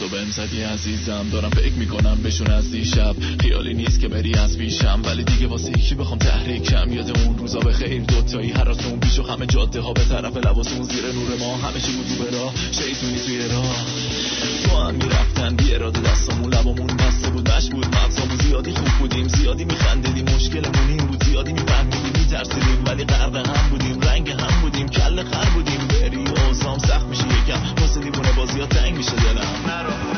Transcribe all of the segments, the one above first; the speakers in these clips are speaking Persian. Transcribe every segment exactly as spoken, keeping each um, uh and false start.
رو بهم زدی عزیزم، دارم فکر میکنم بهشون از دیشب. خیالی نیست که بری از پیشم، ولی دیگه واسه یکی بخوام تحریکم. یاد اون روزا به خیر دوتایی هراسون پیش و همه جاده ها به طرف لباسون زیر نور ما، همه چی بود به راه شیطونی توی راه. تو هم میرفتن بی اراده دستامون لبامون بسته بود، مش بود مغزامون. زیادی خوب بودیم، زیادی میخندیدیم، مشکلمون این بود زیادی میفهمیدیم، میترسیدیم ولی غرق هم بودیم، رنگ هم بودیم، کله خر بودیم. بری اوزام سخت میشه یکم، واسه دیوونه بازی ها تنگ میشه دلم.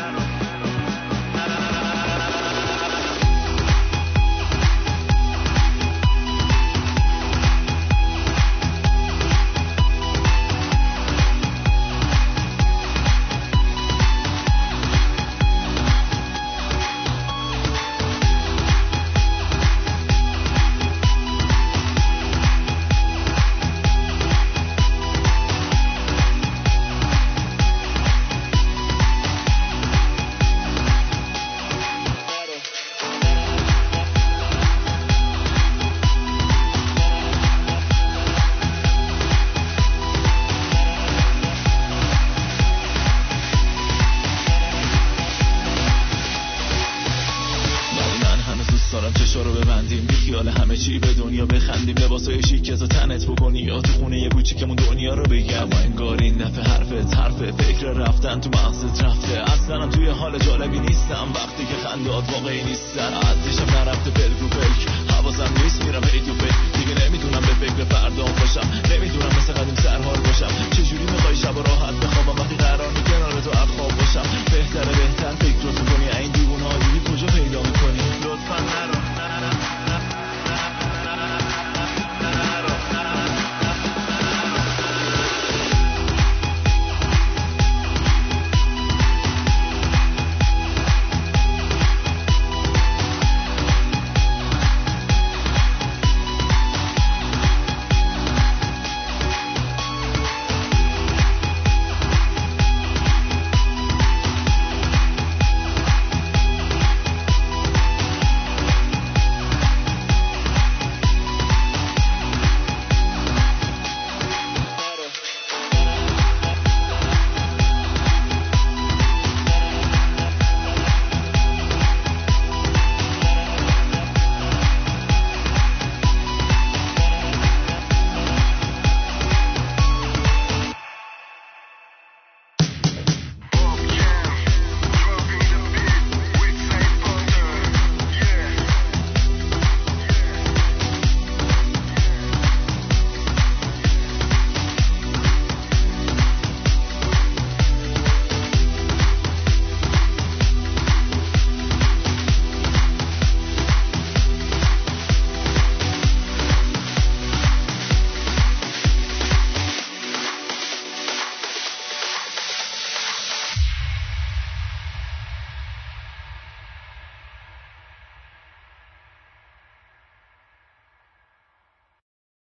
تو مغزت رفته، اصلا توی حال جالبی نیستم وقتی که خندات واقعی نیستن. از دیشب نرفته پلک رو پلک، حواسم نیست میرم هی تو پلک. دیگه نمیتونم به فکر فردام باشم، نمیتونم مثل قدیم سرحال باشم. چجوری میخوای شب راحت بخوابم وقتی قرار کنار تو